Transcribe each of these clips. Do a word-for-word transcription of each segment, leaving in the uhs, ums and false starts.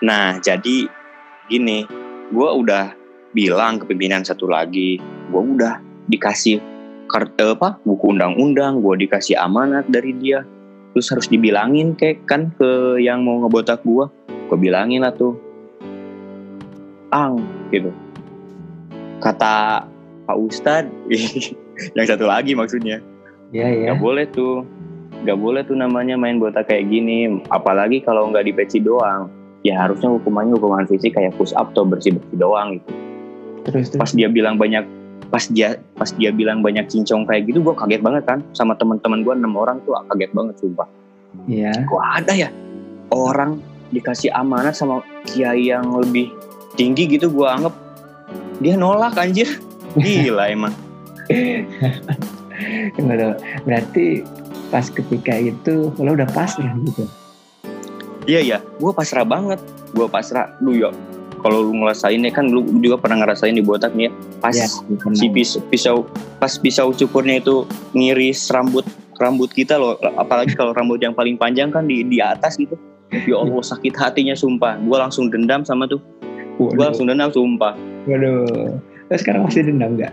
Nah jadi gini, gue udah bilang ke pimpinan satu lagi, gue udah dikasih kartu apa buku undang-undang, gue dikasih amanat dari dia, terus harus dibilangin kayak kan ke yang mau ngebotak gue, gue bilangin lah tuh, ang gitu, kata Pak Ustadz, yang satu lagi maksudnya, ya ya, nggak boleh tuh, nggak boleh tuh namanya main botak kayak gini, apalagi kalau nggak dipeci doang, ya harusnya hukumannya hukuman fisik kayak push up atau bersih bersih doang gitu. Terus, terus. Pas dia bilang banyak, pas dia pas dia bilang banyak cincong kayak gitu, gue kaget banget kan, sama teman-teman gue enam orang tuh kaget banget sumpah. Iya. Kok ada ya orang dikasih amanat sama kiai yang lebih tinggi gitu, gue anggap dia nolak anjir, gila emang. Berarti pas ketika itu lo udah pasrah gitu. Iya iya, gue pasrah banget, gue pasrah. Lu ya, kalau lu ngerasain ya kan, lu juga pernah ngerasain di botak nih ya, pas ya, si pisau, pisau, pas pisau cukurnya itu ngiris rambut rambut kita loh, apalagi kalau rambut yang paling panjang kan di di atas gitu. Ya Allah sakit hatinya sumpah, gue langsung dendam sama tuh, gue langsung dendam sumpah. Waduh, terus sekarang masih dendam nggak?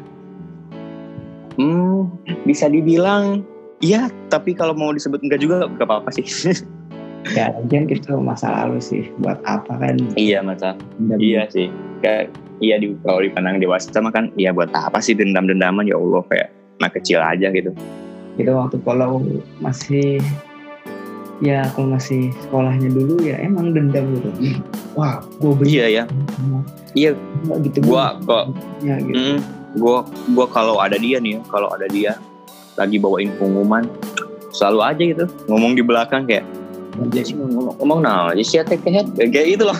Hmm, bisa dibilang iya, tapi kalau mau disebut enggak juga gak apa-apa sih. Ya, lagian itu masa lalu sih, buat apa kan? Iya masa, iya sih. Kayak iya di kalau dipandang dewasa sama kan, iya buat apa sih dendam-dendaman, ya Allah, kayak anak kecil aja gitu. Itu waktu kalau masih, ya kalau masih sekolahnya dulu ya emang dendam gitu. Wah, gue benci. Iya ya. Iya. Gitu. Gua kok. Ya gitu. Mm, gua gua kalau ada dia nih, kalau ada dia lagi bawain pengumuman, selalu aja gitu ngomong di belakang kayak, dia sih ngomong ngomong nah, jadi sih take head kayak gitu loh.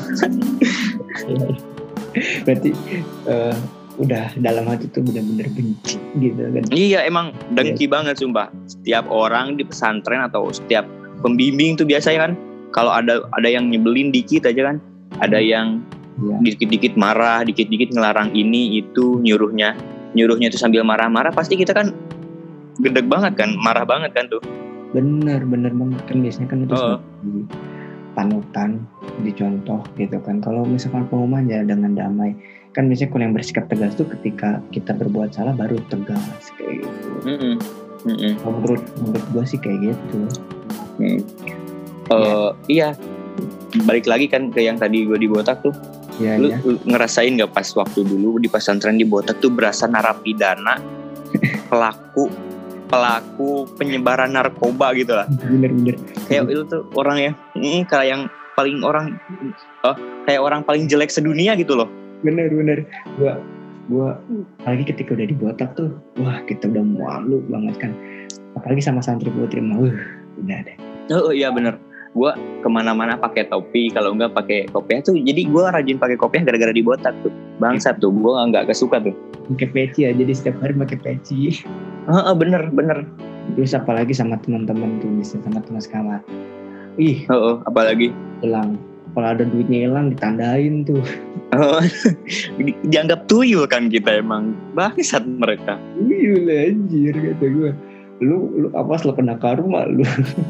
Berarti uh, udah dalam hati tuh benar-benar benci gitu kan? Iya emang dengki ya. Banget sumpah. Setiap orang di pesantren atau setiap pembimbing tuh biasanya kan, kalau ada ada yang nyebelin dikit aja kan, ada yang ya. dikit-dikit marah, dikit-dikit ngelarang ini itu, nyuruhnya nyuruhnya itu sambil marah-marah, pasti kita kan gedeg banget kan, marah banget kan tuh. Bener, bener banget kan, biasanya kan itu oh. di panutan, dicontoh gitu kan. Kalau misalkan pengumuman ya dengan damai. Kan biasanya kalau yang bersikap tegas tuh ketika kita berbuat salah baru tegas kayak gitu. Mm-mm. Mm-mm. Menurut menurut gue sih kayak gitu. Mm. Uh, ya. Iya, balik lagi kan ke yang tadi gue di botak tuh. Ya, lu, ya. lu ngerasain nggak pas waktu dulu di pesantren di botak tuh berasa narapidana, pelaku pelaku penyebaran narkoba gitu lah. Bener-bener. Kayak itu tuh orang ya, mm, kayak yang paling orang, oh, kayak orang paling jelek sedunia gitu loh. Bener-bener. Gua, gua, apalagi ketika udah dibotak tuh, wah kita udah malu banget kan. Apalagi sama santri putri mah, uh, udah deh. Oh iya bener. Gua kemana-mana pakai topi, kalau enggak pakai kopiah tuh. Jadi gua rajin pakai kopiah gara-gara dibotak tuh. Bangsat tuh, gua nggak kesuka tuh. Pakai peci ya, jadi setiap hari pakai peci. Ah, oh, bener bener. Terus apalagi sama teman-teman tuh, bisa sama teman sekamar. Ih, oh, oh, apalagi hilang. Kalau ada duitnya hilang ditandain tuh. Oh, di, dianggap tuyul kan kita emang. Bangsat mereka. Tuyul anjir kata gue. Lu lu apa lo kena karma lu.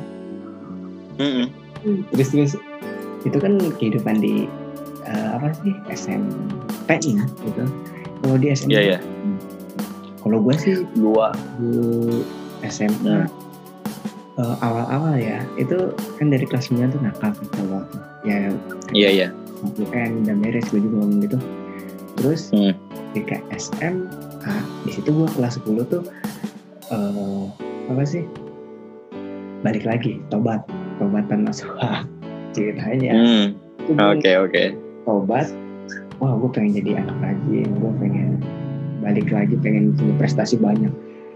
Mm-mm. Terus terus itu kan kehidupan di uh, apa sih S M P ya gitu. Kalau di S M P. Iya yeah, yeah. Kalau gue sih gua di S M P hmm. uh, awal-awal ya itu kan dari kelas sembilan tuh nakal gitu waktu ya. Iya iya. U N dan beres gue juga ngomong gitu. Terus hmm. ketika S M A di situ gue kelas sepuluh tuh uh, apa sih balik lagi tobat tobatan nasuha ceritanya. Oke oke. Tobat. Wah gue pengen jadi anak rajin, gue pengen balik lagi, pengen punya prestasi banyak.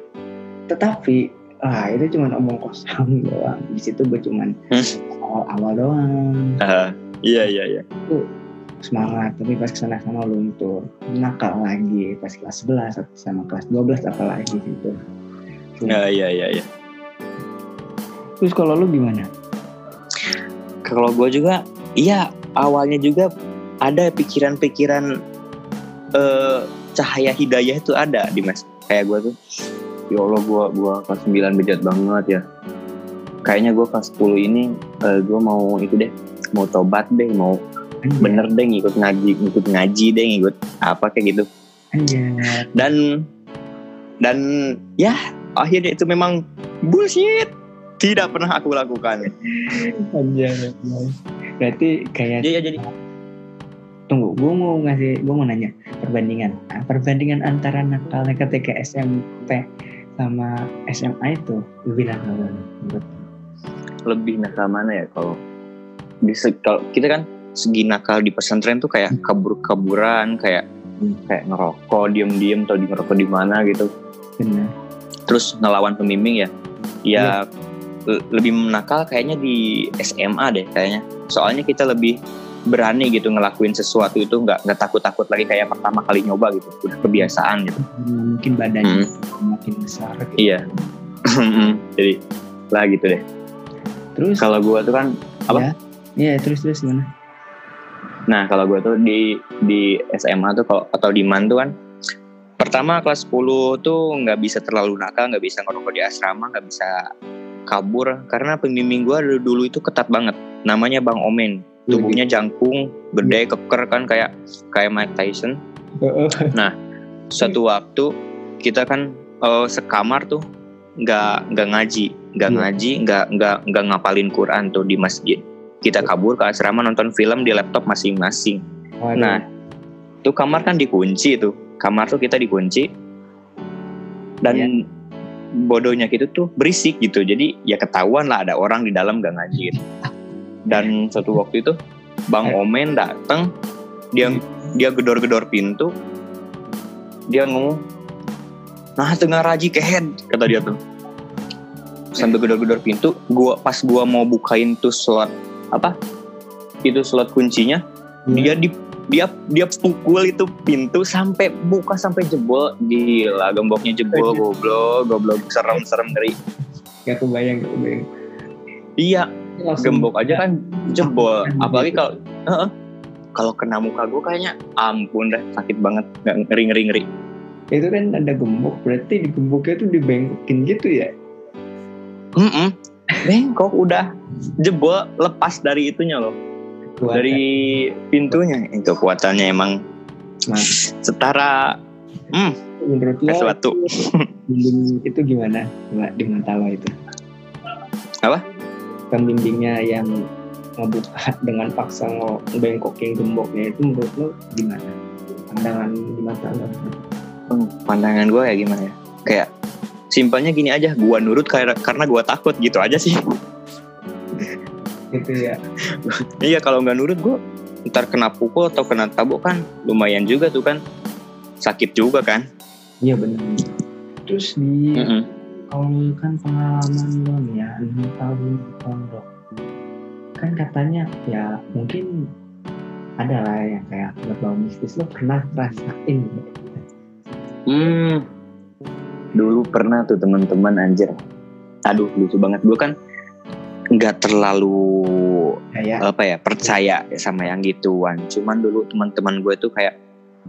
Tetapi ah itu cuma omong kosong doang. Di situ gue cuma hmm. awal-awal doang. Uh, iya iya iya. Itu semangat, tapi pas kesana sama luntur, nakal lagi pas kelas sebelas sama kelas dua belas apalagi gitu. Nah, iya iya iya. Terus kalau lu gimana? Kalau gue juga, iya awalnya juga ada pikiran-pikiran uh, cahaya hidayah itu ada di mas. Kayak gue tuh, ya Allah gue gue kelas sembilan bejat banget ya. Kayaknya gue kelas sepuluh ini uh, gue mau itu deh, mau tobat deh, mau Anjay. Bener deh ngikut ngaji, ngikut ngaji deh ngikut apa kayak gitu. Anjay. Dan dan ya akhirnya itu memang bullshit. Tidak pernah aku lakukan. Anjay. Berarti kayak Iya jadi tunggu, gue mau ngasih, gue mau nanya perbandingan, nah, perbandingan antara nakalnya ketika S M P sama S M A itu lebih nakal mana? Menurut lu? lebih nakal mana ya kalau di se- kalau kita kan segi nakal di pesantren tuh kayak kabur-kaburan, kayak kayak ngerokok diem-diem atau di ngerokok di mana gitu. Benar. Terus ngelawan pembimbing ya. Ya le- lebih nakal kayaknya di S M A deh kayaknya. Soalnya kita lebih berani gitu ngelakuin sesuatu itu nggak nggak takut-takut lagi kayak pertama kali nyoba gitu, udah kebiasaan gitu. Mungkin badannya Hmm. makin besar. Gitu. Iya. Jadi lah gitu deh. Terus Kalau gue tuh kan apa? Ya, iya terus terus gimana? Nah kalau gue tuh di di S M A tuh kalau atau di M A N tuh kan pertama kelas sepuluh tuh nggak bisa terlalu nakal, nggak bisa ngerokok di asrama, nggak bisa kabur karena pembimbing gue dulu, dulu itu ketat banget. Namanya Bang Omen. Tubuhnya jangkung, gede, keker kan kayak kayak Mike Tyson. Nah, suatu waktu kita kan uh, sekamar tuh nggak nggak ngaji, nggak Iya. ngaji, nggak nggak nggak ngapalin Quran tuh di masjid. Kita kabur ke asrama nonton film di laptop masing-masing. Waduh. Nah, tuh kamar kan dikunci tuh, kamar tuh kita dikunci dan Iya. bodohnya gitu tuh berisik gitu. Jadi ya ketahuan lah ada orang di dalam nggak ngaji. Gitu. Dan suatu waktu itu Bang Omen datang, dia dia gedor-gedor pintu, dia ngomong, nah tengah raji kehead kata dia tuh. Sambil gedor-gedor pintu, gua pas gua mau bukain tuh slot apa? Itu slot kuncinya, Hmm. dia di dia dia pukul itu pintu sampai buka sampai jebol. Gila, gemboknya jebol, goblok, goblok serem-serem ngeri. Gak kebayang, gak kebayang. Iya, Langsung gembok aja kan jebol. Apalagi kalau uh, kalau kena muka gue kayaknya ampun dah, sakit banget, nggak ngeri ngeri ngeri. itu kan ada gembok, berarti di gemboknya tuh dibengkokin gitu ya? Mm-mm. Bengkok udah jebol, lepas dari itunya loh, Kuat, dari pintunya. Itu kuatannya emang Mas. setara hmm, Menurut lo sesuatu. pembimbing itu gimana? Nggak di mata lo itu? Apa? Pembimbingnya yang ngebuka dengan paksa ngebengkokin gemboknya itu menurut lo gimana? Pandangan di mata lo? Hmm, pandangan gue ya gimana ya? Kayak simpelnya gini aja, gue nurut karena karena gue takut gitu aja sih. Gitu ya. Iya, kalau nggak nurut gue ntar kena pukul atau kena tabuk kan lumayan juga tuh kan, sakit juga kan. Iya benar. Terus di Mm-mm. kalau kan pengalaman lo nih ya enam tahun di pondok, kan katanya ya mungkin ada lah yang kayak berbau mistis, lo pernah rasain gitu? Hmm, dulu pernah tuh teman-teman anjir. Aduh lucu banget, gue kan nggak terlalu Kayak apa ya percaya sama yang gituan. Cuman dulu teman-teman gue tuh kayak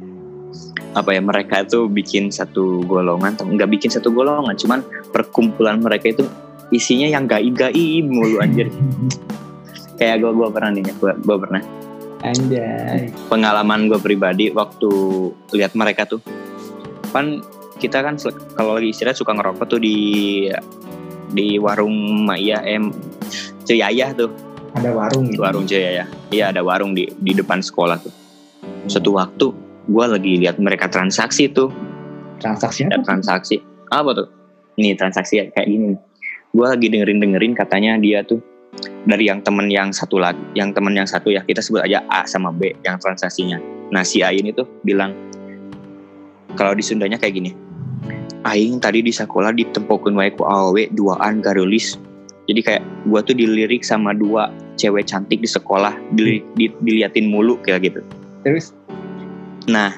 apa ya, mereka tuh bikin satu golongan, nggak bikin satu golongan, cuman perkumpulan mereka itu isinya yang gaib-gaib mulu anjir. Kayak gue gue pernah nih, gue gue pernah anjay. pengalaman gue pribadi waktu lihat mereka tuh, kan kita kan sel- kalau lagi istirahat suka ngerokok tuh di di warung Maya em Ceyayah tuh, Ada warung gitu. warung Ceyayah. Iya ada warung di di depan sekolah tuh. Suatu waktu gue lagi lihat mereka transaksi tuh, Transaksi ada apa? transaksi apa tuh? Nih transaksi kayak gini. Gue lagi dengerin dengerin katanya dia tuh dari yang temen yang satu lagi, yang temen yang satu ya kita sebut aja A sama B yang transaksinya. Nah si A ini tuh bilang, kalau di Sundanya kayak gini, aing tadi di sekolah ditempokeun wae ku awewe duaan gareulis. Jadi kayak gua tuh dilirik sama dua cewek cantik di sekolah, dili, di, diliatin mulu kayak gitu. Terus Nah,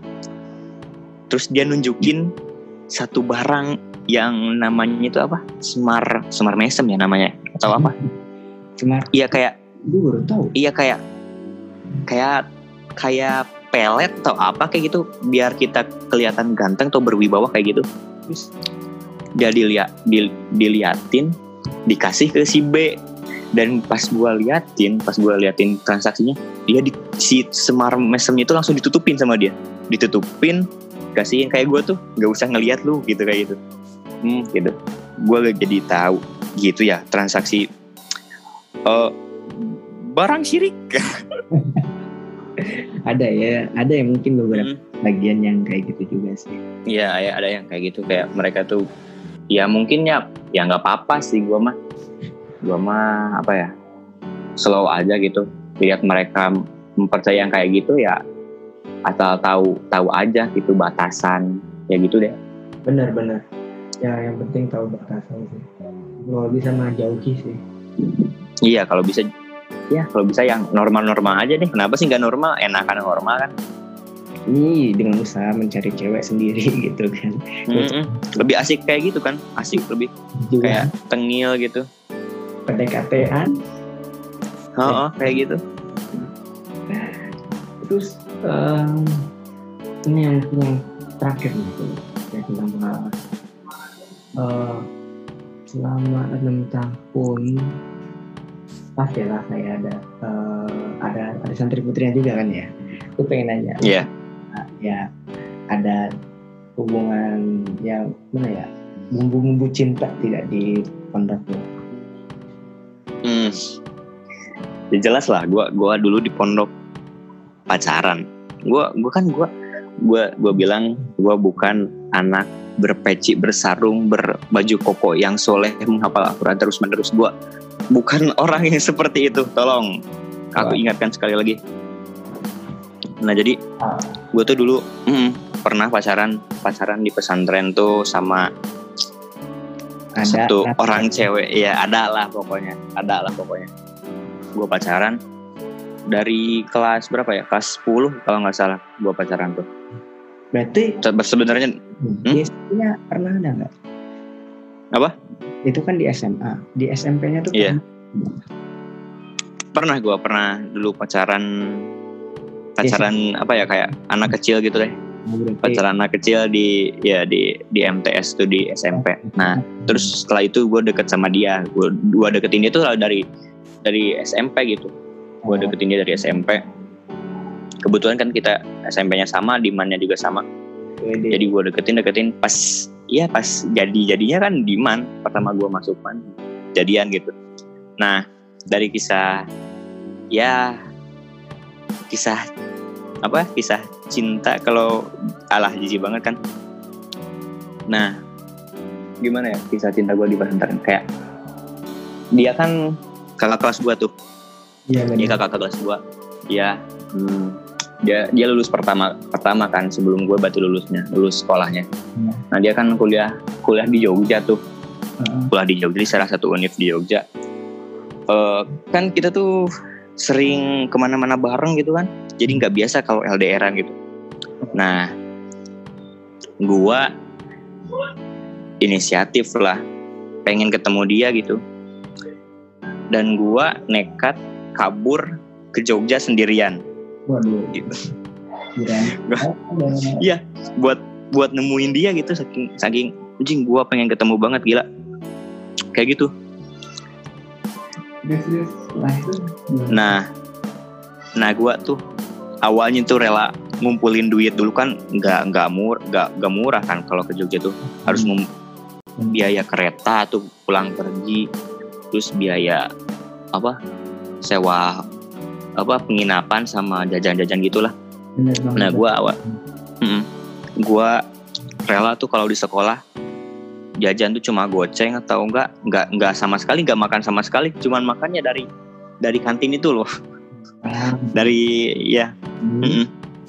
terus dia nunjukin satu barang yang namanya itu apa? Semar semar mesem ya namanya atau apa? cuma Iya kayak gue baru tahu. iya kayak kayak kayak pelet atau apa kayak gitu biar kita kelihatan ganteng atau berwibawa kayak gitu. Terus Dia dilihat dil, diliatin, dikasih ke si B. Dan pas gue liatin, pas gue liatin transaksinya, dia di si semar mesemnya itu langsung ditutupin sama dia, ditutupin, kasihin kayak gue tuh, nggak usah ngeliat lu gitu kayak gitu, hmm gitu. Gue jadi tahu gitu ya transaksi uh, barang syirik. Ada ya, ada yang mungkin beberapa hmm. bagian yang kayak gitu juga sih. Iya, ya, ada yang kayak gitu, kayak mereka tuh, ya mungkin ya, ya nggak apa-apa sih gue mah. Gue mah apa ya, slow aja gitu, lihat mereka mempercayai yang kayak gitu ya, asal tahu tahu aja gitu batasan, ya gitu deh. Benar-benar, ya yang penting tahu batasan sih. Kalau bisa mah jauhi sih. Iya, kalau bisa, ya kalau bisa yang normal-normal aja deh. Kenapa sih nggak normal? Enakan normal kan? Ini dengan usaha mencari cewek sendiri gitu kan. Mm-hmm. Lebih asik kayak gitu kan, asik lebih juga. Kayak tengil gitu. P D K T-an. Oh, oh, kayak gitu. Terus um, ini yang, yang terakhir gitu, ya selama uh, selama enam tahun pasti lah saya ada uh, ada ada santri putrinya juga kan ya. Aku pengen nanya. Iya. Yeah. Uh, ya ada hubungan yang mana ya, bumbu-bumbu cinta tidak di pondoknya? Hmm, ya jelas lah. Gue gua dulu di pondok pacaran. Gue gue kan gue gue gue bilang gue bukan anak berpeci bersarung berbaju koko yang soleh menghafal Al-Quran terus menerus. Gue bukan orang yang seperti itu. Tolong aku ingatkan sekali lagi. Nah jadi gue tuh dulu mm, pernah pacaran pacaran di pesantren tuh sama ada, satu ada. orang cewek, ya ada lah pokoknya, ada lah pokoknya. Gue pacaran dari kelas berapa ya? Kelas sepuluh kalau nggak salah, gue pacaran tuh. Berarti sebenarnya hmm? di S M P-nya pernah ada nggak? Apa? Itu kan di S M A, di S M P-nya tuh iya. Pernah gue pernah dulu pacaran pacaran yes. apa ya kayak anak kecil gitu deh. Berarti. Pacaran anak kecil di ya di di M T S tuh di S M P. Nah terus setelah itu gue deket sama dia, gue gue deketin dia tuh dari dari S M P gitu. Gue deketin dia dari S M P. Kebetulan kan kita S M P-nya sama, dimannya juga sama. Jadi, jadi gue deketin deketin pas ya pas jadi jadinya kan diman pertama gue masuk man jadian gitu. Nah dari kisah ya kisah apa kisah cinta kalau alah jijik banget kan. Nah gimana ya kisah cinta gue di pesantren, kayak dia kan kakak kelas gue tuh. Iya, dia kakak kelas gue. Dia hmm, dia dia lulus pertama pertama kan sebelum gue batu lulusnya lulus sekolahnya. Hmm. Nah dia kan kuliah kuliah di Jogja tuh. Hmm. Kuliah di Jogja di salah satu univ di Jogja. Uh, kan kita tuh sering kemana-mana bareng gitu kan. Jadi nggak biasa kalau L D R-an gitu. Nah, gua inisiatif lah, pengen ketemu dia gitu. Dan gua nekat kabur ke Jogja sendirian. Waduh. Gitu. Iya, buat buat nemuin dia gitu, saking saking anjing gua pengen ketemu banget, gila. Kayak gitu. Nah, nah gua tuh awalnya tuh rela ngumpulin duit dulu kan, nggak nggak murah nggak nggak murah kan kalau ke Jogja tuh. Harus mem- biaya kereta tuh pulang pergi, terus biaya apa sewa apa penginapan sama jajan-jajan gitulah. Nah gue awal mm, gue rela tuh kalau di sekolah jajan tuh cuma goceng atau enggak enggak enggak sama sekali enggak makan sama sekali, cuman makannya dari dari kantin itu loh. Dari ya hmm.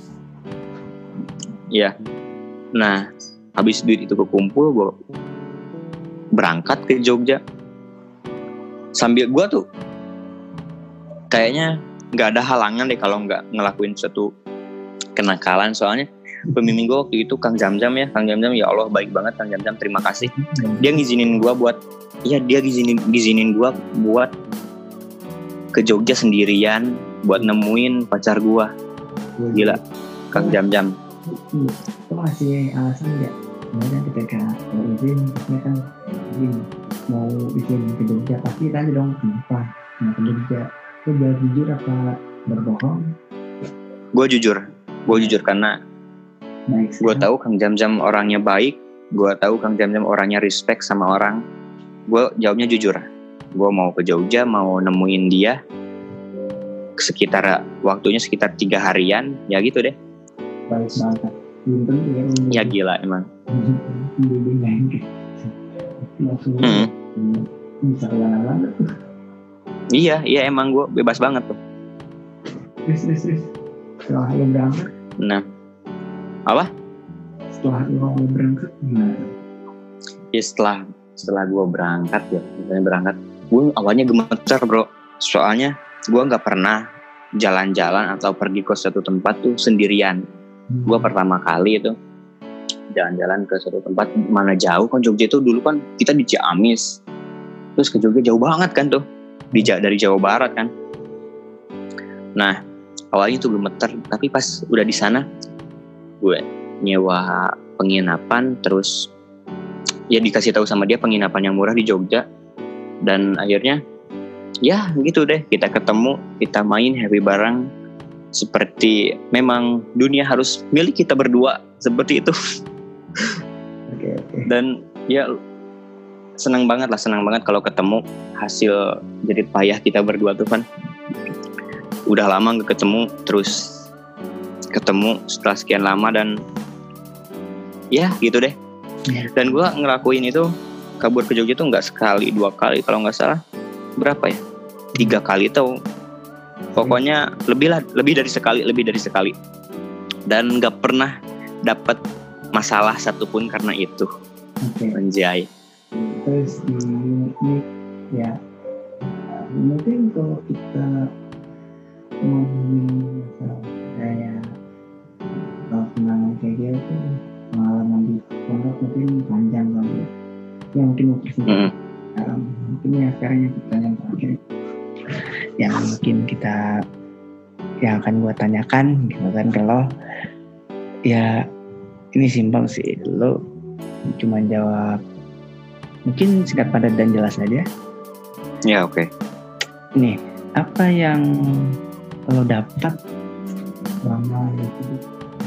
ya nah habis duit itu kekumpul, gue berangkat ke Jogja sambil gue tuh kayaknya nggak ada halangan deh kalau nggak ngelakuin suatu kenakalan. Soalnya pembimbing gue waktu itu Kang Jam-Jam ya Kang Jam-Jam ya Allah baik banget Kang Jam-Jam, terima kasih. Dia ngizinin gue buat ya dia ngizinin ngizinin gue buat ke Jogja sendirian buat nemuin pacar gua. Gila Kang Jam-Jam. Itu masih alasan enggak? Kemudian ketika mau izin, maksudnya kan izin mau izin ke Jogja pasti tanya dong kenapa? Nah, ke Jogja. Lu biar jujur apa berbohong? Gue jujur, gue jujur karena gue tahu Kang Jam-Jam orangnya baik, gue tahu Kang Jam-Jam orangnya respect sama orang. Gue jawabnya jujur. Gue mau ke Jogja, mau nemuin dia. Sekitar waktunya sekitar tiga harian, ya gitu deh. Baik banget. Belum tentu ya. Ya gila emang. Langsung hmm. bisa kemana-mana tuh. Iya, iya emang gue bebas banget tuh. Terus, terus, terus. Setelah lo berangkat? Nah, apa? Setelah lo berangkat gimana? Ya setelah setelah gue berangkat ya, misalnya berangkat, gue awalnya gemeter bro. Soalnya gue nggak pernah jalan-jalan atau pergi ke suatu tempat tuh sendirian. Hmm. Gue pertama kali itu jalan-jalan ke suatu tempat, mana jauh kan Jogja itu dulu kan kita di Ciamis, terus ke Jogja jauh banget kan tuh. Di, dari Jawa Barat kan. Nah awalnya tuh gemeter, tapi pas udah di sana gue nyewa penginapan, terus ya dikasih tahu sama dia penginapan yang murah di Jogja, dan akhirnya ya gitu deh, kita ketemu, kita main happy bareng, seperti memang dunia harus milik kita berdua, seperti itu. Okay, okay. Dan ya senang banget lah, senang banget kalau ketemu hasil jerih payah kita berdua tuh kan. Udah lama gak ketemu, terus ketemu setelah sekian lama, dan ya gitu deh. Dan gue ngelakuin itu, kabur ke Jogja tuh gak sekali, dua kali kalau gak salah. Berapa ya? Tiga kali tau. Pokoknya lebih lah, lebih dari sekali, lebih dari sekali. Dan gak pernah dapat masalah satupun karena itu. Okay. Anjay. Terus ini, ini ya mungkin kalau kita ngomongin masalah kayak kalau kenangan kayak gitu tuh, pengalaman di pondok mungkin panjang banget ya, mungkin mungkin mm. sekarang mungkin ya sekarang yang kita yang terakhir yang mungkin kita yang akan gue tanyakan gitu kan, kalau ya ini simpel sih, lo cuma jawab mungkin singkat padat dan jelas aja. Ya oke. Okay. Nih, apa yang lo dapat selama hidup,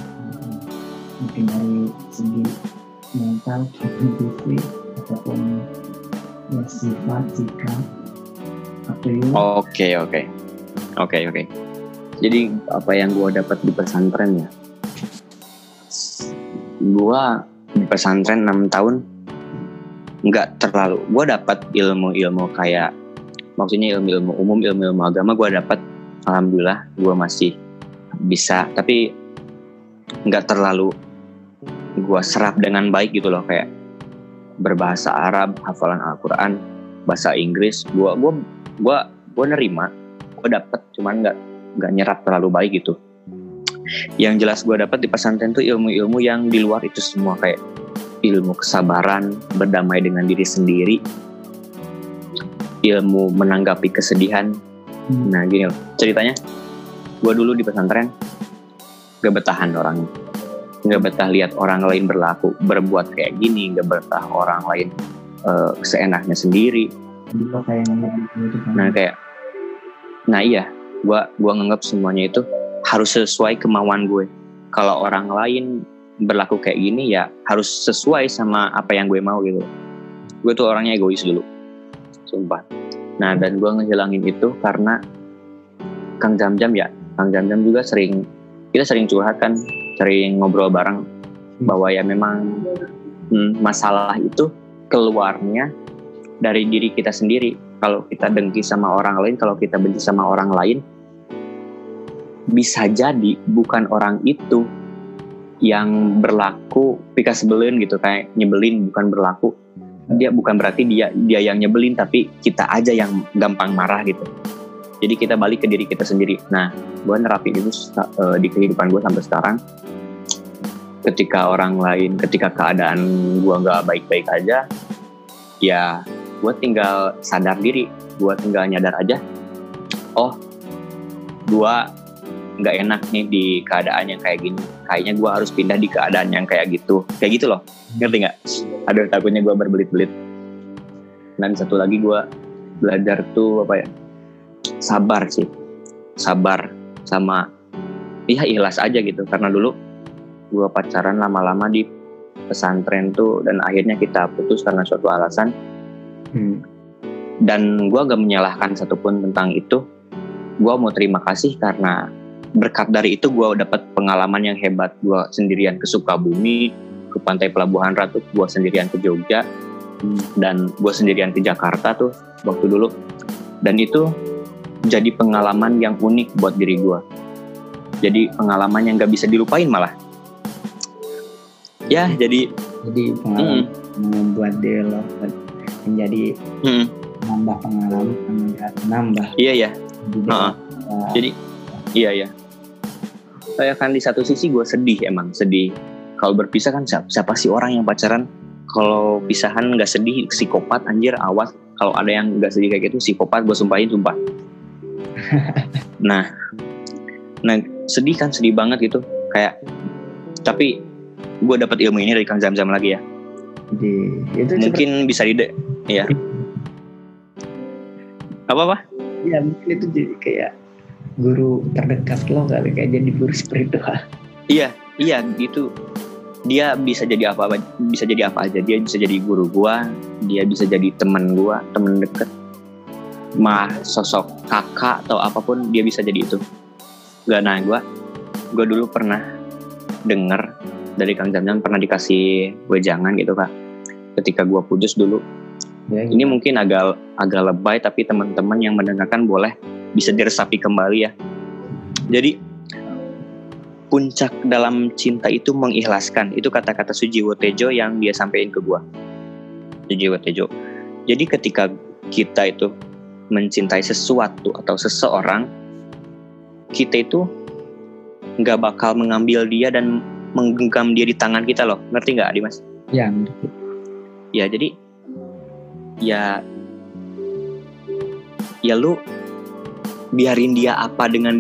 mungkin dari segi mental, fisik, ataupun ya, sifat, sikap, apa itu? Oke oke oke oke. Jadi apa yang gue dapat di pesantren ya? Gue di pesantren enam tahun. Nggak terlalu, gue dapat ilmu-ilmu kayak, maksudnya ilmu-ilmu umum, ilmu-ilmu agama gue dapat, alhamdulillah gue masih bisa, tapi nggak terlalu gue serap dengan baik gitu loh, kayak berbahasa Arab, hafalan Al-Quran, bahasa Inggris, gue gue gue gue nerima, gue dapat, cuman nggak nggak nyerap terlalu baik gitu. Yang jelas gue dapat di pesantren tuh ilmu-ilmu yang di luar itu semua, kayak ilmu kesabaran, berdamai dengan diri sendiri, ilmu menanggapi kesedihan. Hmm. Nah gini loh, ceritanya, gue dulu di pesantren gak betahan orangnya, gak betah lihat orang lain berlaku, berbuat kayak gini, gak betah orang lain uh, seenaknya sendiri. Nah kayak, nah iya, gue gue nganggap semuanya itu harus sesuai kemauan gue. Kalau orang lain berlaku kayak gini ya harus sesuai sama apa yang gue mau gitu. Gue tuh orangnya egois dulu, sumpah. Nah dan gue ngehilangin itu karena Kang Jam-Jam ya, Kang Jam-Jam juga sering, kita sering curhat kan, sering ngobrol bareng bahwa ya memang hmm, masalah itu keluarnya dari diri kita sendiri. Kalau kita dengki sama orang lain, kalau kita benci sama orang lain, bisa jadi bukan orang itu yang berlaku pika sebelin gitu, kayak nyebelin, bukan berlaku dia, bukan berarti dia dia yang nyebelin, tapi kita aja yang gampang marah gitu. Jadi kita balik ke diri kita sendiri. Nah gue nerapin itu uh, di kehidupan gue sampai sekarang. Ketika orang lain, ketika keadaan gue nggak baik-baik aja, ya gue tinggal sadar diri, gue tinggal nyadar aja, oh gue nggak enak nih di keadaan yang kayak gini, kayaknya gue harus pindah di keadaan yang kayak gitu, kayak gitu loh, ngerti nggak? Ada takutnya gue berbelit-belit. Dan satu lagi gue belajar tuh apa ya, sabar sih, sabar sama ya ikhlas aja gitu. Karena dulu gue pacaran lama-lama di pesantren tuh dan akhirnya kita putus karena suatu alasan. Hmm. Dan gue gak menyalahkan satupun tentang itu. Gue mau terima kasih karena berkat dari itu gue dapat pengalaman yang hebat. Gue sendirian ke Sukabumi, ke Pantai Pelabuhan Ratu, gue sendirian ke Jogja, dan gue sendirian ke Jakarta tuh waktu dulu. Dan itu jadi pengalaman yang unik buat diri gue. Jadi pengalaman yang gak bisa dilupain malah. Ya jadi Jadi pengalaman mm, membuat dia lo menjadi mm, nambah pengalaman, nambah. iya ya. Jadi, Uh-uh. uh, Jadi iya ya. Saya kan di satu sisi gue sedih, emang sedih. Kalau berpisah kan siapa, siapa sih orang yang pacaran kalau pisahan nggak sedih? Psikopat anjir, awas. Kalau ada yang nggak sedih kayak gitu, psikopat, gue sumpahin sumpah. Nah, nah sedih kan, sedih banget gitu. Kayak, tapi gue dapat ilmu ini dari Kang Zam-Zam lagi ya. Jadi itu Mungkin bisa di, ya. Apa apa? Ya mungkin itu jadi kayak guru terdekat lo kali, kayak jadi guru spiritual. Iya, iya gitu. Dia bisa jadi apa apa, bisa jadi apa aja. Dia bisa jadi guru gua, dia bisa jadi teman gua, teman deket. Mah sosok kakak atau apapun dia bisa jadi itu. Gak, nah gua, gua dulu pernah dengar dari Kang Zam-Zam, pernah dikasih wejangan gitu kak. Ketika gua putus dulu. Ya, Ini mungkin agak agak lebay, tapi teman-teman yang mendengarkan boleh bisa diresapi kembali ya. Jadi puncak dalam cinta itu mengikhlaskan. Itu kata-kata Sujiwo Tejo yang dia sampaikan ke gua. Sujiwo Tejo. Jadi ketika kita itu mencintai sesuatu atau seseorang, kita itu nggak bakal mengambil dia dan menggenggam dia di tangan kita loh. Ngerti nggak, Dimas? Ya, ngerti. Ya jadi ya ya lu biarin dia apa dengan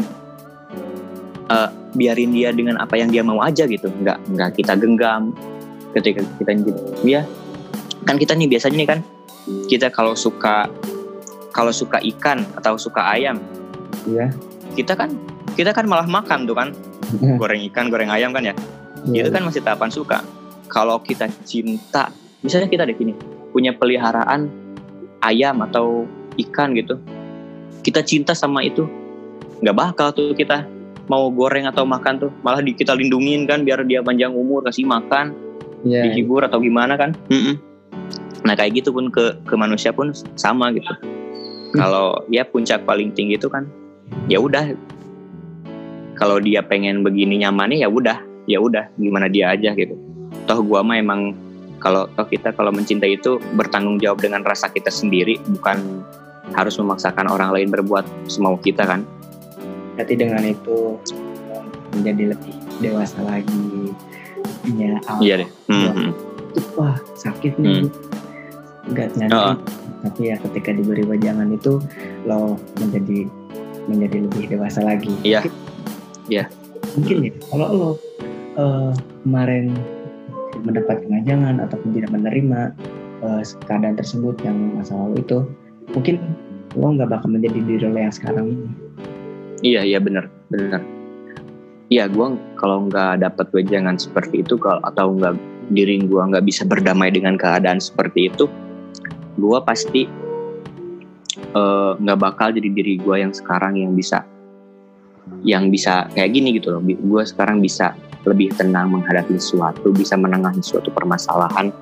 uh, biarin dia dengan apa yang dia mau aja gitu, nggak nggak kita genggam ketika kita ya kan. Kita nih biasanya nih kan, kita kalau suka kalau suka ikan atau suka ayam, Iya. kita kan kita kan malah makan tuh kan, goreng ikan, goreng ayam kan ya, Ya, itu kan masih tahapan suka. Kalau kita cinta, misalnya kita deh gini, punya peliharaan ayam atau ikan gitu, kita cinta sama itu, nggak bakal tuh kita mau goreng atau makan tuh, malah di, kita lindungin kan biar dia panjang umur, kasih makan, ya, dihibur atau gimana kan. Mm-mm. Nah kayak gitu pun ke ke manusia pun sama gitu. Kalau ya puncak paling tinggi itu kan, ya udah, kalau dia pengen begini nyamannya ya udah, ya udah gimana dia aja gitu. Toh gua mah emang kalau toh kita kalau mencintai itu bertanggung jawab dengan rasa kita sendiri, bukan harus memaksakan orang lain berbuat semau kita kan. Berarti dengan itu menjadi lebih dewasa lagi. Ya, Iya deh. Mm-hmm. Wah sakit nih, nggak mm. nyadar. Oh. Tapi ya ketika diberi wejangan itu lo menjadi menjadi lebih dewasa lagi. Iya. Iya. Mungkin ya kalau lo uh, kemarin mendapat wejangan ataupun tidak menerima uh, keadaan tersebut yang masa lalu itu, mungkin lo nggak bakal menjadi diri lo yang sekarang ini. Iya iya benar benar. Iya, gue kalau nggak dapat wejangan seperti itu, kalau atau nggak diri gue nggak bisa berdamai dengan keadaan seperti itu, gue pasti nggak uh, bakal jadi diri gue yang sekarang yang bisa yang bisa kayak gini gitu loh. Gue sekarang bisa lebih tenang menghadapi sesuatu, bisa menangani suatu permasalahan,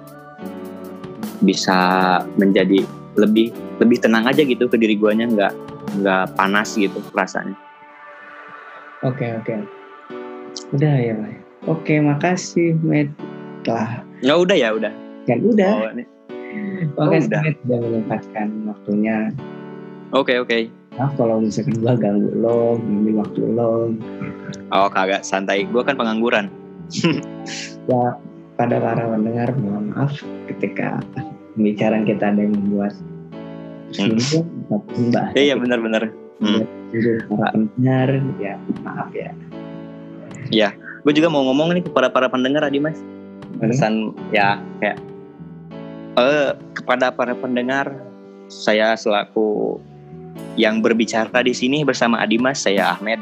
bisa menjadi lebih lebih tenang aja gitu ke diri guanya, nggak nggak panas gitu perasaannya. Oke okay, oke, okay. Udah ya, Pak. Oke, makasih, Med. Telah. Nggak udah ya udah. Kan udah. Oh, ini. Makasih, oh, udah. Med, sudah menyempatkan waktunya. Oke okay, oke. Okay. Maaf kalau misalkan gue ganggu lo, ngambil waktu lo. Oh kagak, santai. Gue kan pengangguran. Ya, pada para pendengar, mohon maaf ketika pembicaraan kita ada yang membuat tersinggung hmm. ataupun bahas. Iya benar-benar. Hmm. Para pendengar, ya maaf ya. Ya, gue juga mau ngomong nih kepada para pendengar, Adi Mas. Pesan ya kayak eh kepada para pendengar, saya selaku yang berbicara di sini bersama Adimas, saya Ahmed,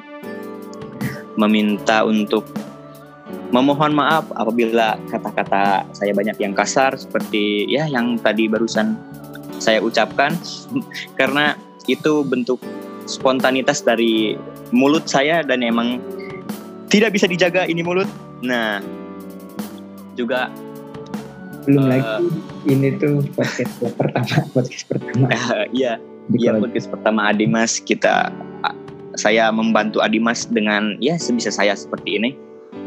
meminta untuk memohon maaf apabila kata-kata saya banyak yang kasar seperti ya yang tadi barusan saya ucapkan karena itu bentuk spontanitas dari mulut saya dan emang tidak bisa dijaga ini mulut. Nah, juga belum uh, lagi ini tuh podcast pertama podcast pertama. Uh, iya, iya podcast pertama Adimas. Kita saya membantu Adimas dengan ya sebisa saya seperti ini.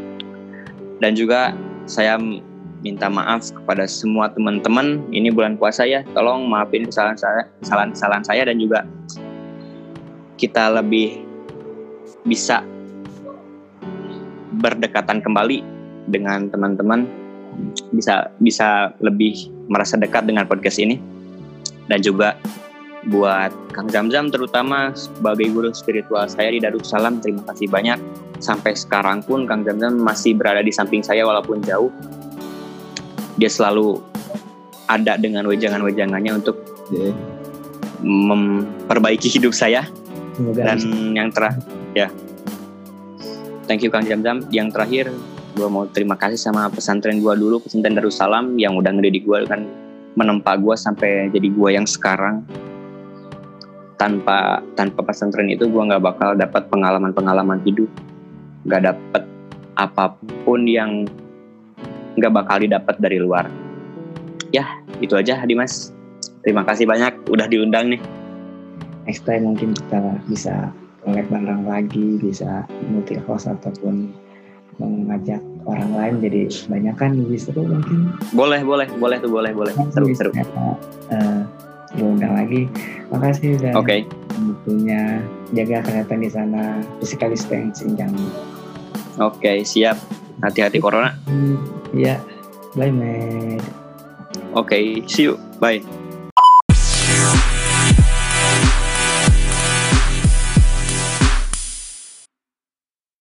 Dan juga saya minta maaf kepada semua teman-teman. Ini bulan puasa ya, tolong maafin kesalahan saya, kesalahan-kesalahan saya dan juga kita lebih bisa berdekatan kembali dengan teman-teman, bisa bisa lebih merasa dekat dengan podcast ini. Dan juga buat Kang Zamzam terutama sebagai guru spiritual saya di Darussalam, terima kasih banyak. Sampai sekarang pun Kang Zamzam masih berada di samping saya walaupun jauh. Dia selalu ada dengan wejangan-wejangannya untuk yeah. memperbaiki hidup saya. Semoga dan bisa. Yang terakhir ya, thank you Kang Zamzam. Yang terakhir gue mau terima kasih sama pesantren gue dulu, pesantren Darussalam yang udah ngedidik gue kan, menempa gue sampai jadi gue yang sekarang. Tanpa tanpa pesantren itu gue nggak bakal dapat pengalaman-pengalaman hidup, nggak dapat apapun yang nggak bakal didapat dari luar. Ya itu aja Dimas, terima kasih banyak udah diundang nih. Next time mungkin kita bisa collab bareng lagi, bisa multi host ataupun mengajak orang lain jadi banyak kan lebih seru mungkin. Boleh boleh boleh tuh boleh boleh seru seru. Uh, diundang lagi. Makasih udah okay. Waktunya, jaga kesehatan di sana, physical distancing jangan. Oke okay, siap. Hati-hati corona. Iya. Bye, Med. Oke, okay, see you. Bye.